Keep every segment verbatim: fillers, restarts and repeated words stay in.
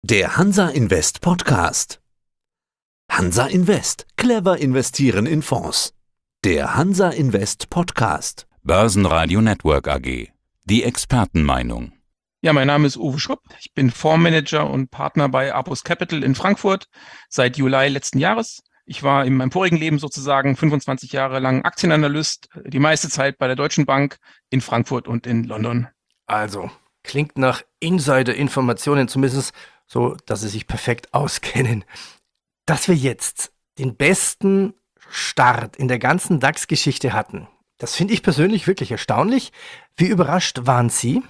Der Hansa Invest Podcast. Hansa Invest. Clever investieren in Fonds. Der Hansa Invest Podcast. Börsenradio Network A G. Die Expertenmeinung. Ja, mein Name ist Uwe Schrupp. Ich bin Fondsmanager und Partner bei Apus Capital in Frankfurt seit Juli letzten Jahres. Ich war in meinem vorigen Leben sozusagen fünfundzwanzig Jahre lang Aktienanalyst, die meiste Zeit bei der Deutschen Bank in Frankfurt und in London. Also, klingt nach Insider-Informationen, zumindest so, dass Sie sich perfekt auskennen. Dass wir jetzt den besten Start in der ganzen DAX-Geschichte hatten, das finde ich persönlich wirklich erstaunlich. Wie überrascht waren Sie?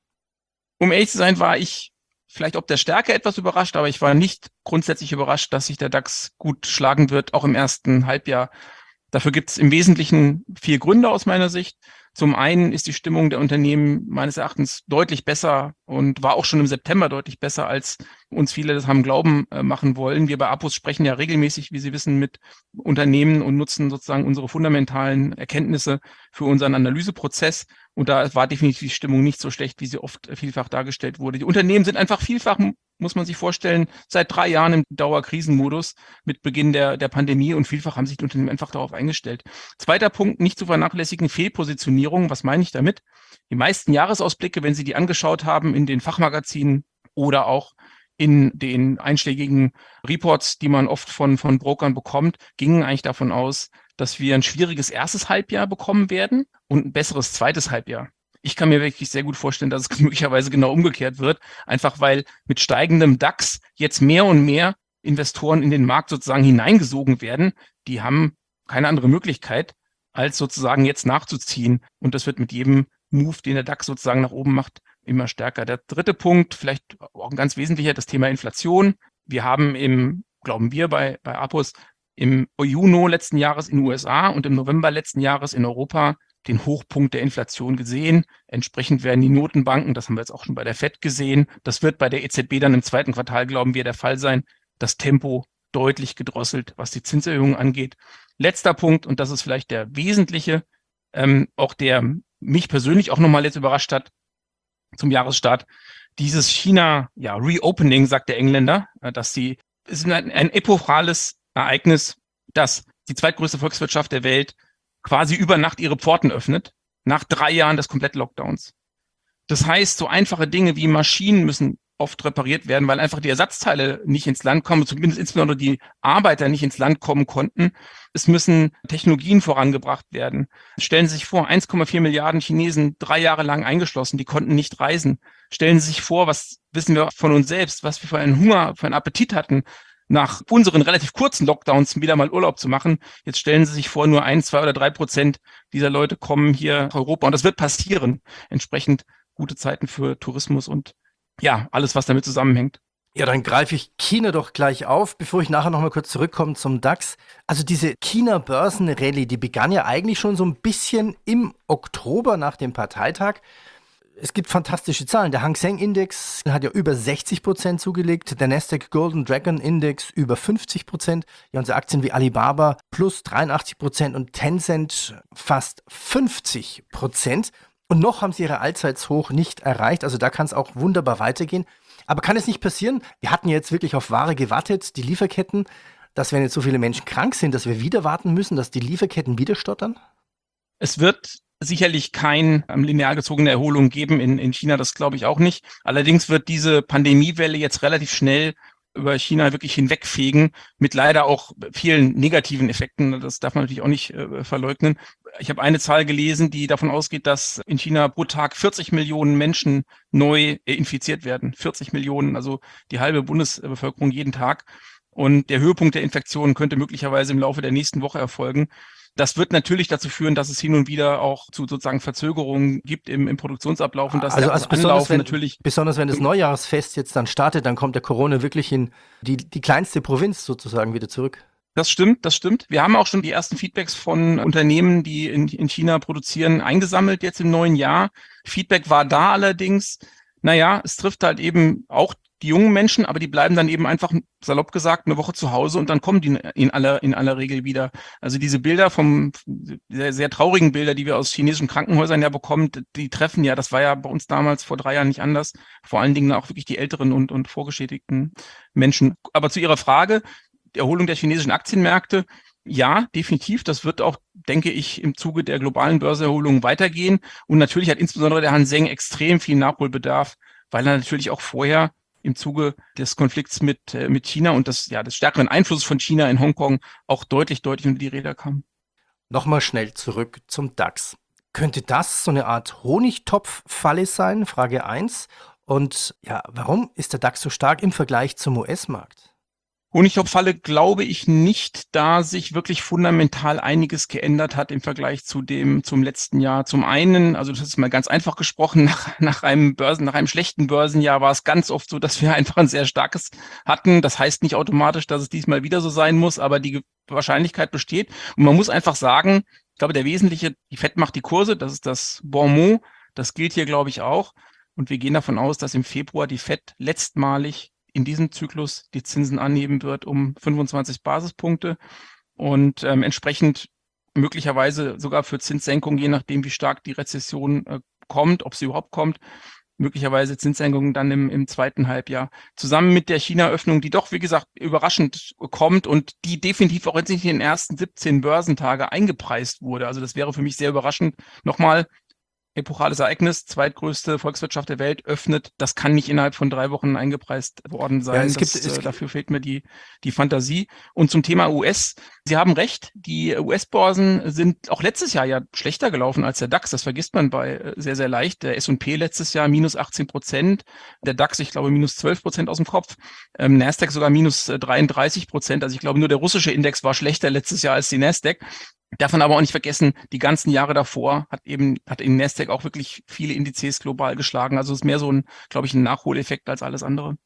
Um ehrlich zu sein, war ich vielleicht ob der Stärke etwas überrascht, aber ich war nicht grundsätzlich überrascht, dass sich der DAX gut schlagen wird, auch im ersten Halbjahr. Dafür gibt es im Wesentlichen vier Gründe aus meiner Sicht. Zum einen ist die Stimmung der Unternehmen meines Erachtens deutlich besser und war auch schon im September deutlich besser, als uns viele das haben glauben äh, machen wollen. Wir bei Apus sprechen ja regelmäßig, wie Sie wissen, mit Unternehmen und nutzen sozusagen unsere fundamentalen Erkenntnisse für unseren Analyseprozess. Und da war definitiv die Stimmung nicht so schlecht, wie sie oft vielfach dargestellt wurde. Die Unternehmen sind einfach vielfach, muss man sich vorstellen, seit drei Jahren im Dauerkrisenmodus mit Beginn der, der Pandemie und vielfach haben sich die Unternehmen einfach darauf eingestellt. Zweiter Punkt, nicht zu vernachlässigen, Fehlpositionierung. Was meine ich damit? Die meisten Jahresausblicke, wenn Sie die angeschaut haben in den Fachmagazinen oder auch in den einschlägigen Reports, die man oft von, von Brokern bekommt, gingen eigentlich davon aus, dass wir ein schwieriges erstes Halbjahr bekommen werden und ein besseres zweites Halbjahr. Ich kann mir wirklich sehr gut vorstellen, dass es möglicherweise genau umgekehrt wird, einfach weil mit steigendem DAX jetzt mehr und mehr Investoren in den Markt sozusagen hineingesogen werden. Die haben keine andere Möglichkeit, als sozusagen jetzt nachzuziehen. Und das wird mit jedem Move, den der DAX sozusagen nach oben macht, immer stärker. Der dritte Punkt, vielleicht auch ein ganz wesentlicher, das Thema Inflation. Wir haben im, glauben wir bei, bei Apus, im Juni letzten Jahres in den U S A und im November letzten Jahres in Europa den Hochpunkt der Inflation gesehen. Entsprechend werden die Notenbanken, das haben wir jetzt auch schon bei der Fed gesehen, das wird bei der E Z B dann im zweiten Quartal, glauben wir, der Fall sein, das Tempo deutlich gedrosselt, was die Zinserhöhungen angeht. Letzter Punkt, und das ist vielleicht der wesentliche, ähm, auch der mich persönlich auch nochmal jetzt überrascht hat zum Jahresstart, dieses China, ja, Reopening, sagt der Engländer, äh, dass sie, es ist ein, ein epochales Ereignis, dass die zweitgrößte Volkswirtschaft der Welt quasi über Nacht ihre Pforten öffnet, nach drei Jahren des Komplett-Lockdowns. Das heißt, so einfache Dinge wie Maschinen müssen oft repariert werden, weil einfach die Ersatzteile nicht ins Land kommen, zumindest insbesondere die Arbeiter nicht ins Land kommen konnten. Es müssen Technologien vorangebracht werden. Stellen Sie sich vor, eins Komma vier Milliarden Chinesen drei Jahre lang eingeschlossen, die konnten nicht reisen. Stellen Sie sich vor, was wissen wir von uns selbst, was wir für einen Hunger, für einen Appetit hatten, nach unseren relativ kurzen Lockdowns wieder mal Urlaub zu machen. Jetzt stellen Sie sich vor, nur ein, zwei oder drei Prozent dieser Leute kommen hier nach Europa und das wird passieren. Entsprechend gute Zeiten für Tourismus und ja, alles, was damit zusammenhängt. Ja, dann greife ich China doch gleich auf, bevor ich nachher noch mal kurz zurückkomme zum DAX. Also diese China-Börsen-Rallye, die begann ja eigentlich schon so ein bisschen im Oktober nach dem Parteitag. Es gibt fantastische Zahlen. Der Hang Seng Index hat ja über sechzig Prozent zugelegt, der Nasdaq Golden Dragon Index über fünfzig Prozent. Ja, unsere Aktien wie Alibaba plus dreiundachtzig Prozent und Tencent fast fünfzig Prozent. Und noch haben sie ihre Allzeitshoch nicht erreicht. Also da kann es auch wunderbar weitergehen. Aber kann es nicht passieren? Wir hatten jetzt wirklich auf Ware gewartet, die Lieferketten, dass wenn jetzt so viele Menschen krank sind, dass wir wieder warten müssen, dass die Lieferketten wieder stottern? Es wird sicherlich keine ähm, linear gezogene Erholung geben in, in China, das glaube ich auch nicht. Allerdings wird diese Pandemiewelle jetzt relativ schnell über China wirklich hinwegfegen, mit leider auch vielen negativen Effekten. Das darf man natürlich auch nicht äh, verleugnen. Ich habe eine Zahl gelesen, die davon ausgeht, dass in China pro Tag vierzig Millionen Menschen neu äh, infiziert werden. vierzig Millionen, also die halbe Bundesbevölkerung jeden Tag. Und der Höhepunkt der Infektionen könnte möglicherweise im Laufe der nächsten Woche erfolgen. Das wird natürlich dazu führen, dass es hin und wieder auch zu sozusagen Verzögerungen gibt im, im Produktionsablauf und dass also, der also besonders, Anlauf wenn, natürlich besonders wenn das Neujahrsfest jetzt dann startet, dann kommt der Corona wirklich in die, die kleinste Provinz sozusagen wieder zurück. Das stimmt, das stimmt. Wir haben auch schon die ersten Feedbacks von Unternehmen, die in, in China produzieren, eingesammelt jetzt im neuen Jahr. Feedback war da allerdings, naja, es trifft halt eben auch die jungen Menschen, aber die bleiben dann eben einfach, salopp gesagt, eine Woche zu Hause und dann kommen die in aller, in aller Regel wieder. Also diese Bilder vom, sehr, sehr traurigen Bilder, die wir aus chinesischen Krankenhäusern ja bekommen, die treffen ja, das war ja bei uns damals vor drei Jahren nicht anders, vor allen Dingen auch wirklich die älteren und, und vorgeschädigten Menschen. Aber zu Ihrer Frage, die Erholung der chinesischen Aktienmärkte, ja, definitiv. Das wird auch, denke ich, im Zuge der globalen Börseerholung weitergehen. Und natürlich hat insbesondere der Hang Seng extrem viel Nachholbedarf, weil er natürlich auch vorher im Zuge des Konflikts mit, äh, mit China und des, ja, des stärkeren Einflusses von China in Hongkong auch deutlich, deutlich unter die Räder kam. Nochmal schnell zurück zum DAX. Könnte das so eine Art Honigtopf-Falle sein? Frage eins. Und ja, warum ist der DAX so stark im Vergleich zum U S-Markt? Honigtopffalle glaube ich nicht, da sich wirklich fundamental einiges geändert hat im Vergleich zu dem, zum letzten Jahr. Zum einen, also das ist mal ganz einfach gesprochen, nach, nach einem Börsen, nach einem schlechten Börsenjahr war es ganz oft so, dass wir einfach ein sehr starkes hatten. Das heißt nicht automatisch, dass es diesmal wieder so sein muss, aber die Wahrscheinlichkeit besteht. Und man muss einfach sagen, ich glaube, der wesentliche, die Fed macht die Kurse, das ist das Bon mot, das gilt hier, glaube ich, auch. Und wir gehen davon aus, dass im Februar die Fed letztmalig in diesem Zyklus die Zinsen anheben wird um fünfundzwanzig Basispunkte und ähm, entsprechend möglicherweise sogar für Zinssenkungen, je nachdem, wie stark die Rezession äh, kommt, ob sie überhaupt kommt, möglicherweise Zinssenkungen dann im, im zweiten Halbjahr. Zusammen mit der China-Öffnung, die doch, wie gesagt, überraschend kommt und die definitiv auch jetzt nicht in den ersten siebzehn Börsentage eingepreist wurde. Also das wäre für mich sehr überraschend. Nochmal, epochales Ereignis, zweitgrößte Volkswirtschaft der Welt öffnet, das kann nicht innerhalb von drei Wochen eingepreist worden sein. Ja, es das, gibt, es äh, dafür fehlt mir die, die Fantasie. Und zum Thema U S, Sie haben recht, die U S-Börsen sind auch letztes Jahr ja schlechter gelaufen als der DAX, das vergisst man bei äh, sehr, sehr leicht. Der S und P letztes Jahr minus achtzehn Prozent, der DAX, ich glaube, minus zwölf Prozent aus dem Kopf, ähm, Nasdaq sogar minus äh, dreiunddreißig Prozent, also ich glaube, nur der russische Index war schlechter letztes Jahr als die Nasdaq. Darf man aber auch nicht vergessen, die ganzen Jahre davor hat eben, hat in Nasdaq auch wirklich viele Indizes global geschlagen. Also es ist mehr so ein, glaube ich, ein Nachholeffekt als alles andere.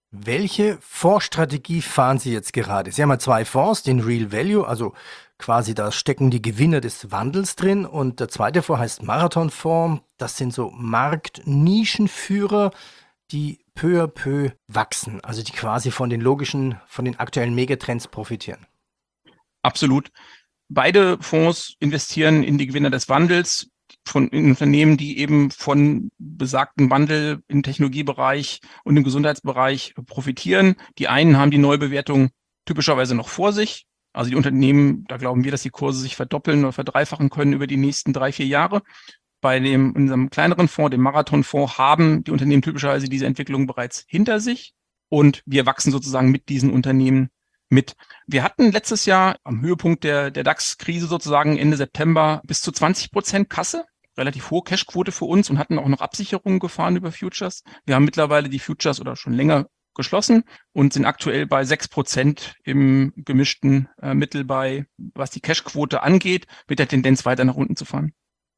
Welche Fondsstrategie fahren Sie jetzt gerade? Sie haben ja zwei Fonds, den Real Value, also quasi da stecken die Gewinner des Wandels drin, und der zweite Fonds heißt Marathon-Fonds. Das sind so Marktnischenführer, die peu à peu wachsen, also die quasi von den logischen, von den aktuellen Megatrends profitieren. Absolut. Beide Fonds investieren in die Gewinner des Wandels, von in Unternehmen, die eben von besagten Wandel im Technologiebereich und im Gesundheitsbereich profitieren. Die einen haben die Neubewertung typischerweise noch vor sich. Also die Unternehmen, da glauben wir, dass die Kurse sich verdoppeln oder verdreifachen können über die nächsten drei, vier Jahre. Bei dem, in unserem kleineren Fonds, dem Marathonfonds, haben die Unternehmen typischerweise diese Entwicklung bereits hinter sich. Und wir wachsen sozusagen mit diesen Unternehmen mit. Wir hatten letztes Jahr am Höhepunkt der, der DAX-Krise sozusagen Ende September bis zu zwanzig Prozent Kasse, relativ hohe Cashquote für uns, und hatten auch noch Absicherungen gefahren über Futures. Wir haben mittlerweile die Futures oder schon länger geschlossen und sind aktuell bei sechs Prozent im gemischten äh, Mittel bei, was die Cashquote angeht, mit der Tendenz weiter nach unten zu fahren.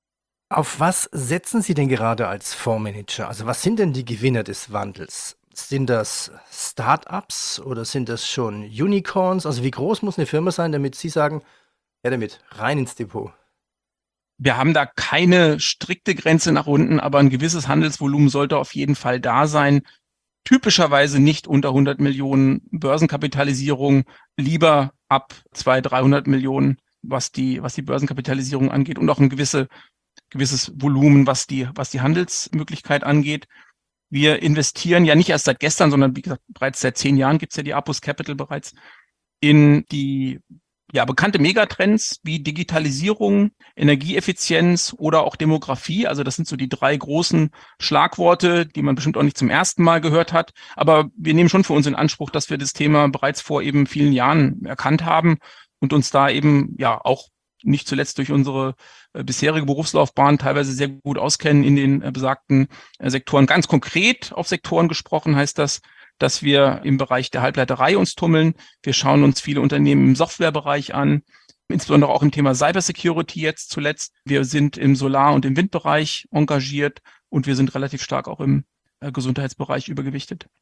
Auf was setzen Sie denn gerade als Fondsmanager? Also was sind denn die Gewinner des Wandels? Sind das Start-ups oder sind das schon Unicorns? Also wie groß muss eine Firma sein, damit Sie sagen, ja damit, rein ins Depot? Wir haben da keine strikte Grenze nach unten, aber ein gewisses Handelsvolumen sollte auf jeden Fall da sein. Typischerweise nicht unter hundert Millionen Börsenkapitalisierung, lieber ab zweihundert, dreihundert Millionen, was die, was die Börsenkapitalisierung angeht, und auch ein gewisse, gewisses Volumen, was die, was die Handelsmöglichkeit angeht. Wir investieren ja nicht erst seit gestern, sondern wie gesagt, bereits seit zehn Jahren gibt es ja die Apus Capital bereits in die ja bekannte Megatrends wie Digitalisierung, Energieeffizienz oder auch Demografie. Also das sind so die drei großen Schlagworte, die man bestimmt auch nicht zum ersten Mal gehört hat. Aber wir nehmen schon für uns in Anspruch, dass wir das Thema bereits vor eben vielen Jahren erkannt haben und uns da eben ja auch nicht zuletzt durch unsere äh, bisherige Berufslaufbahn teilweise sehr gut auskennen in den äh, besagten äh, Sektoren. Ganz konkret auf Sektoren gesprochen heißt das, dass wir im Bereich der Halbleiterei uns tummeln. Wir schauen uns viele Unternehmen im Softwarebereich an, insbesondere auch im Thema Cybersecurity jetzt zuletzt. Wir sind im Solar- und im Windbereich engagiert und wir sind relativ stark auch im äh, Gesundheitsbereich übergewichtet.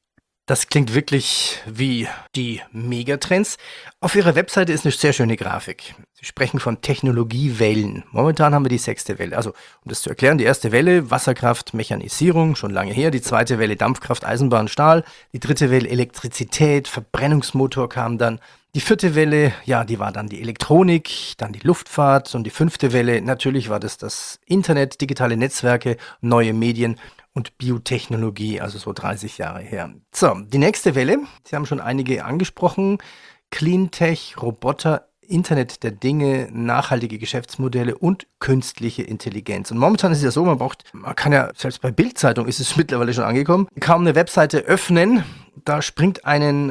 Das klingt wirklich wie die Megatrends. Auf Ihrer Webseite ist eine sehr schöne Grafik. Sie sprechen von Technologiewellen. Momentan haben wir die sechste Welle. Also, um das zu erklären, die erste Welle Wasserkraft, Mechanisierung, schon lange her. Die zweite Welle Dampfkraft, Eisenbahn, Stahl. Die dritte Welle Elektrizität, Verbrennungsmotor kam dann. Die vierte Welle, ja, die war dann die Elektronik, dann die Luftfahrt. Und die fünfte Welle, natürlich war das das Internet, digitale Netzwerke, neue Medien und Biotechnologie, also so dreißig Jahre her. So, die nächste Welle, Sie haben schon einige angesprochen, Cleantech, Roboter, Internet der Dinge, nachhaltige Geschäftsmodelle und künstliche Intelligenz. Und momentan ist es ja so, man braucht, man kann ja, selbst bei Bild-Zeitung ist es mittlerweile schon angekommen, kaum eine Webseite öffnen, da springt einen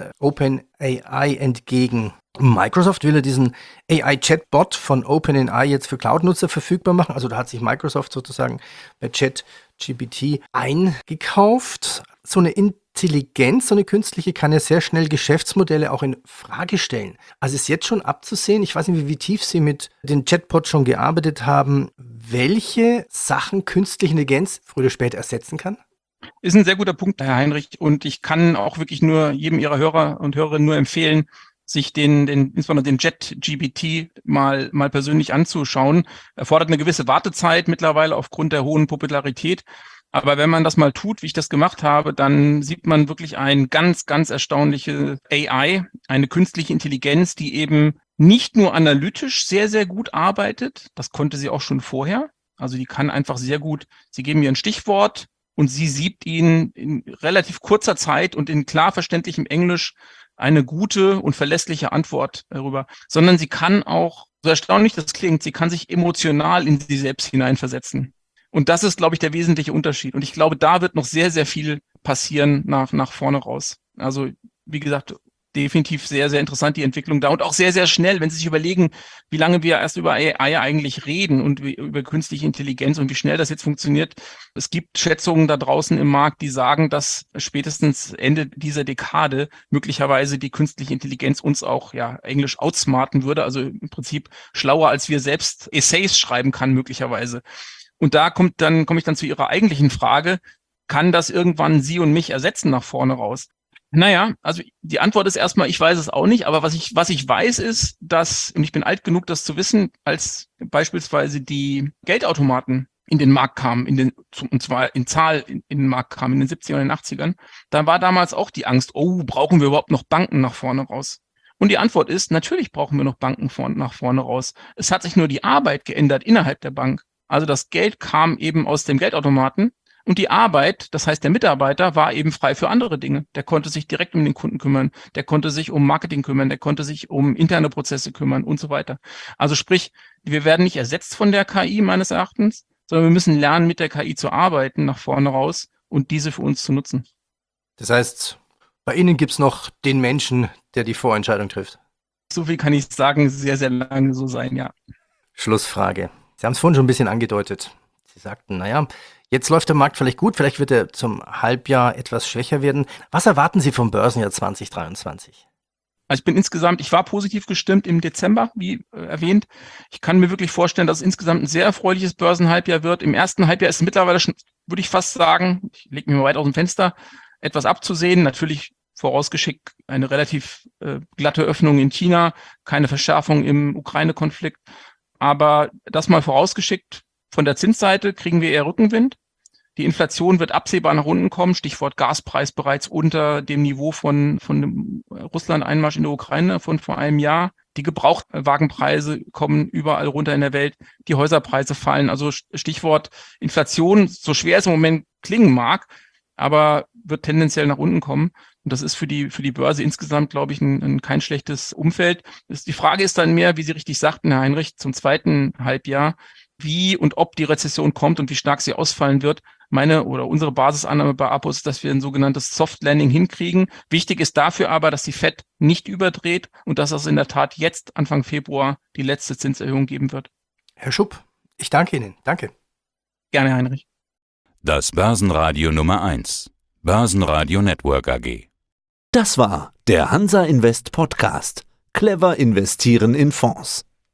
OpenAI entgegen. Microsoft will ja diesen A I-Chatbot von OpenAI jetzt für Cloud-Nutzer verfügbar machen. Also da hat sich Microsoft sozusagen bei ChatGPT eingekauft. So eine Intelligenz, so eine künstliche, kann ja sehr schnell Geschäftsmodelle auch in Frage stellen. Also ist jetzt schon abzusehen, ich weiß nicht, wie tief Sie mit den Chatbots schon gearbeitet haben, welche Sachen künstliche Intelligenz früher oder später ersetzen kann? Ist ein sehr guter Punkt, Herr Heinrich. Und ich kann auch wirklich nur jedem Ihrer Hörer und Hörerinnen nur empfehlen, sich den, den, insbesondere den ChatGPT mal, mal persönlich anzuschauen. Erfordert eine gewisse Wartezeit mittlerweile aufgrund der hohen Popularität. Aber wenn man das mal tut, wie ich das gemacht habe, dann sieht man wirklich ein ganz, ganz erstaunliche A I, eine künstliche Intelligenz, die eben nicht nur analytisch sehr, sehr gut arbeitet. Das konnte sie auch schon vorher. Also die kann einfach sehr gut, Sie geben ihr ein Stichwort und sie siebt Ihnen in relativ kurzer Zeit und in klar verständlichem Englisch eine gute und verlässliche Antwort darüber, sondern sie kann auch, so erstaunlich das klingt, sie kann sich emotional in sie selbst hineinversetzen. Und das ist, glaube ich, der wesentliche Unterschied. Und ich glaube, da wird noch sehr, sehr viel passieren nach, nach vorne raus. Also, wie gesagt, definitiv sehr, sehr interessant, die Entwicklung da und auch sehr, sehr schnell, wenn Sie sich überlegen, wie lange wir erst über A I eigentlich reden und wie, über künstliche Intelligenz und wie schnell das jetzt funktioniert. Es gibt Schätzungen da draußen im Markt, die sagen, dass spätestens Ende dieser Dekade möglicherweise die künstliche Intelligenz uns auch, ja, Englisch outsmarten würde, also im Prinzip schlauer als wir selbst Essays schreiben kann möglicherweise. Und da kommt dann, komme ich dann zu Ihrer eigentlichen Frage, kann das irgendwann Sie und mich ersetzen nach vorne raus? Naja, also die Antwort ist erstmal, ich weiß es auch nicht, aber was ich, was ich weiß ist, dass, und ich bin alt genug, das zu wissen, als beispielsweise die Geldautomaten in den Markt kamen, in den, und zwar in Zahl in, in den Markt kamen, in den siebzigern und den achtzigern, da war damals auch die Angst, oh, brauchen wir überhaupt noch Banken nach vorne raus? Und die Antwort ist, natürlich brauchen wir noch Banken vorne, nach vorne raus. Es hat sich nur die Arbeit geändert innerhalb der Bank. Also das Geld kam eben aus dem Geldautomaten. Und die Arbeit, das heißt der Mitarbeiter, war eben frei für andere Dinge. Der konnte sich direkt um den Kunden kümmern, der konnte sich um Marketing kümmern, der konnte sich um interne Prozesse kümmern und so weiter. Also sprich, wir werden nicht ersetzt von der K I meines Erachtens, sondern wir müssen lernen, mit der K I zu arbeiten nach vorne raus und diese für uns zu nutzen. Das heißt, bei Ihnen gibt es noch den Menschen, der die Vorentscheidung trifft. So viel kann ich sagen, sehr, sehr lange so sein, ja. Schlussfrage. Sie haben es vorhin schon ein bisschen angedeutet. Sie sagten, naja, jetzt läuft der Markt vielleicht gut, vielleicht wird er zum Halbjahr etwas schwächer werden. Was erwarten Sie vom Börsenjahr zwanzig dreiundzwanzig? Also ich bin insgesamt, ich war positiv gestimmt im Dezember, wie äh, erwähnt. Ich kann mir wirklich vorstellen, dass es insgesamt ein sehr erfreuliches Börsenhalbjahr wird. Im ersten Halbjahr ist es mittlerweile schon, würde ich fast sagen, ich lege mich mal weit aus dem Fenster, etwas abzusehen. Natürlich vorausgeschickt eine relativ äh, glatte Öffnung in China, keine Verschärfung im Ukraine-Konflikt. Aber das mal vorausgeschickt, von der Zinsseite kriegen wir eher Rückenwind. Die Inflation wird absehbar nach unten kommen. Stichwort Gaspreis bereits unter dem Niveau von, von dem Russland-Einmarsch in der Ukraine von vor einem Jahr. Die Gebrauchtwagenpreise kommen überall runter in der Welt. Die Häuserpreise fallen. Also Stichwort Inflation, so schwer es im Moment klingen mag, aber wird tendenziell nach unten kommen. Und das ist für die, für die Börse insgesamt, glaube ich, ein, ein kein schlechtes Umfeld. Das, die Frage ist dann mehr, wie Sie richtig sagten, Herr Heinrich, zum zweiten Halbjahr, wie und ob die Rezession kommt und wie stark sie ausfallen wird. Meine oder unsere Basisannahme bei Apus ist, dass wir ein sogenanntes Soft Landing hinkriegen. Wichtig ist dafür aber, dass die Fed nicht überdreht und dass es in der Tat jetzt Anfang Februar die letzte Zinserhöhung geben wird. Herr Schupp, ich danke Ihnen. Danke. Gerne, Heinrich. Das Börsenradio Nummer eins. Börsenradio Network A G. Das war der Hansa Invest Podcast. Clever investieren in Fonds.